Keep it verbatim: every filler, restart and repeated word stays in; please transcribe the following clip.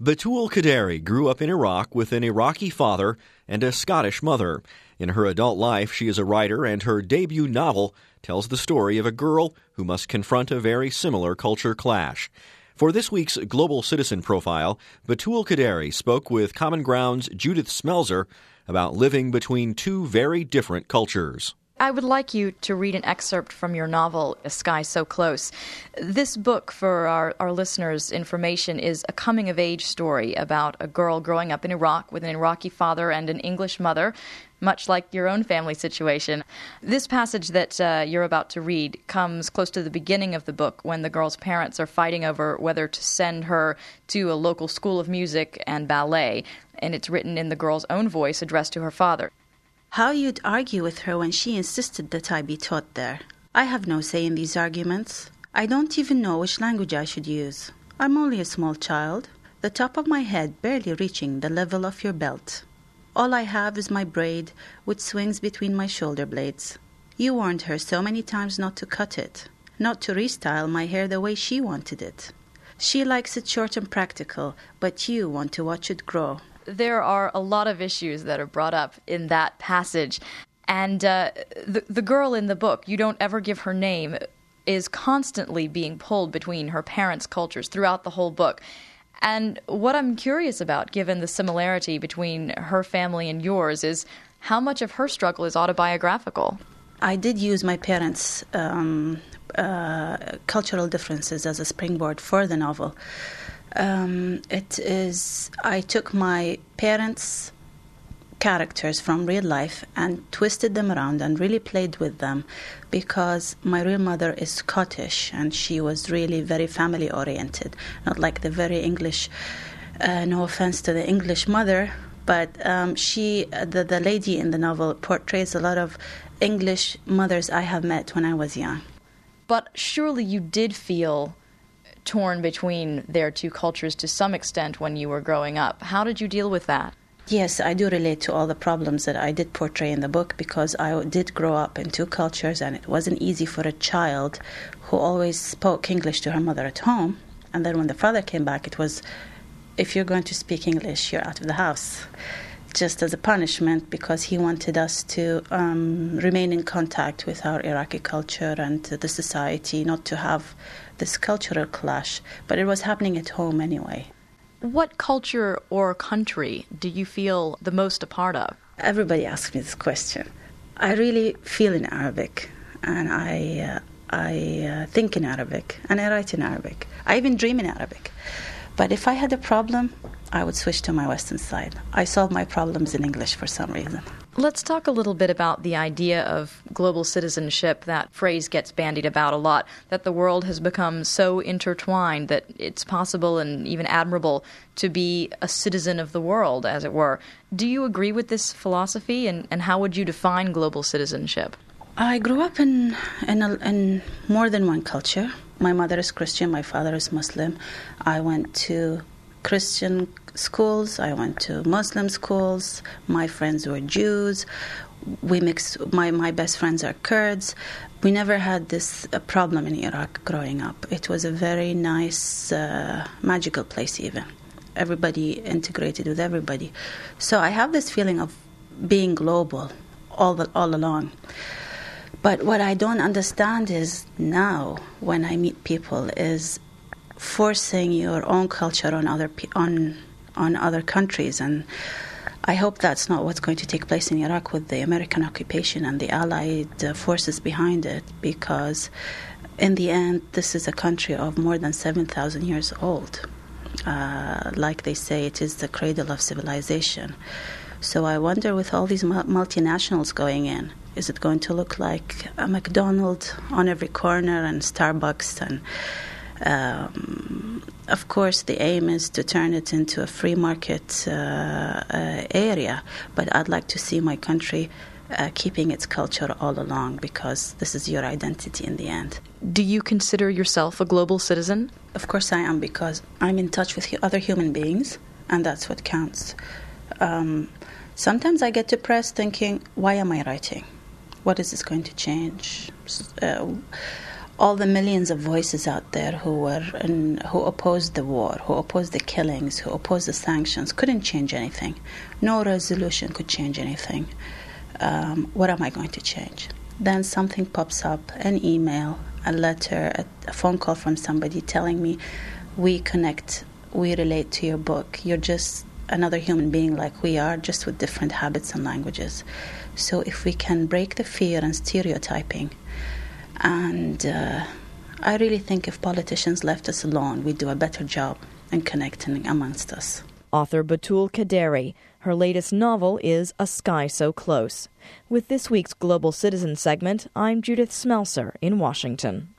Batul Qaderi grew up in Iraq with an Iraqi father and a Scottish mother. In her adult life, she is a writer, and her debut novel tells the story of a girl who must confront a very similar culture clash. For this week's Global Citizen Profile, Batul Qaderi spoke with Common Ground's Judith Smelser about living between two very different cultures. I would like you to read an excerpt from your novel, A Sky So Close. This book, for our, our listeners' information, is a coming-of-age story about a girl growing up in Iraq with an Iraqi father and an English mother, much like your own family situation. This passage that uh, you're about to read comes close to the beginning of the book, when the girl's parents are fighting over whether to send her to a local school of music and ballet, and it's written in the girl's own voice addressed to her father. How you'd argue with her when she insisted that I be taught there. I have no say in these arguments. I don't even know which language I should use. I'm only a small child, the top of my head barely reaching the level of your belt. All I have is my braid, which swings between my shoulder blades. You warned her so many times not to cut it, not to restyle my hair the way she wanted it. She likes it short and practical, but you want to watch it grow. There are a lot of issues that are brought up in that passage. And uh, the, the girl in the book, you don't ever give her name, is constantly being pulled between her parents' cultures throughout the whole book. And what I'm curious about, given the similarity between her family and yours, is how much of her struggle is autobiographical. I did use my parents' um, uh, cultural differences as a springboard for the novel. Um, it is, I took my parents' characters from real life and twisted them around and really played with them, because my real mother is Scottish and she was really very family oriented, not like the very English, uh, no offense to the English mother, but um, she, the, the lady in the novel portrays a lot of English mothers I have met when I was young. But surely you did feel torn between their two cultures to some extent when you were growing up. How did you deal with that? Yes, I do relate to all the problems that I did portray in the book, because I did grow up in two cultures, and it wasn't easy for a child who always spoke English to her mother at home. And then when the father came back, it was, if you're going to speak English, you're out of the house, just as a punishment, because he wanted us to um, remain in contact with our Iraqi culture and the society, not to have this cultural clash. But it was happening at home anyway. What culture or country do you feel the most a part of? Everybody asks me this question. I really feel in Arabic, and I uh, I uh, think in Arabic, and I write in Arabic. I even dream in Arabic. But if I had a problem, I would switch to my Western side. I solve my problems in English for some reason. Let's talk a little bit about the idea of global citizenship. That phrase gets bandied about a lot, that the world has become so intertwined that it's possible and even admirable to be a citizen of the world, as it were. Do you agree with this philosophy, and, and how would you define global citizenship? I grew up in, in, a, in more than one culture. My mother is Christian, my father is Muslim. I went to Christian schools, I went to Muslim schools, my friends were Jews, we mixed, my, my best friends are Kurds. We never had this uh, problem in Iraq growing up. It was a very nice, uh, magical place even. Everybody integrated with everybody. So I have this feeling of being global all the, all along. But what I don't understand is now, when I meet people, is forcing your own culture on other pe- on on other countries. And I hope that's not what's going to take place in Iraq with the American occupation and the allied uh, forces behind it, because in the end, this is a country of more than seven thousand years old. Uh, like they say, it is the cradle of civilization. So I wonder, with all these multinationals going in, is it going to look like a McDonald's on every corner and Starbucks? And um, of course, the aim is to turn it into a free market uh, uh, area. But I'd like to see my country uh, keeping its culture all along, because this is your identity in the end. Do you consider yourself a global citizen? Of course I am, because I'm in touch with other human beings, and that's what counts. Um, sometimes I get depressed thinking, why am I writing? What is this going to change? Uh, all the millions of voices out there who were in, who opposed the war, who opposed the killings, who opposed the sanctions, couldn't change anything. No resolution could change anything. Um, what am I going to change? Then something pops up, an email, a letter, a, a phone call from somebody telling me, we connect, we relate to your book. You're just another human being like we are, just with different habits and languages. So if we can break the fear and stereotyping, and uh, I really think if politicians left us alone, we'd do a better job in connecting amongst us. Author Batul Kaderi. Her latest novel is A Sky So Close. With this week's Global Citizen segment, I'm Judith Smelser in Washington.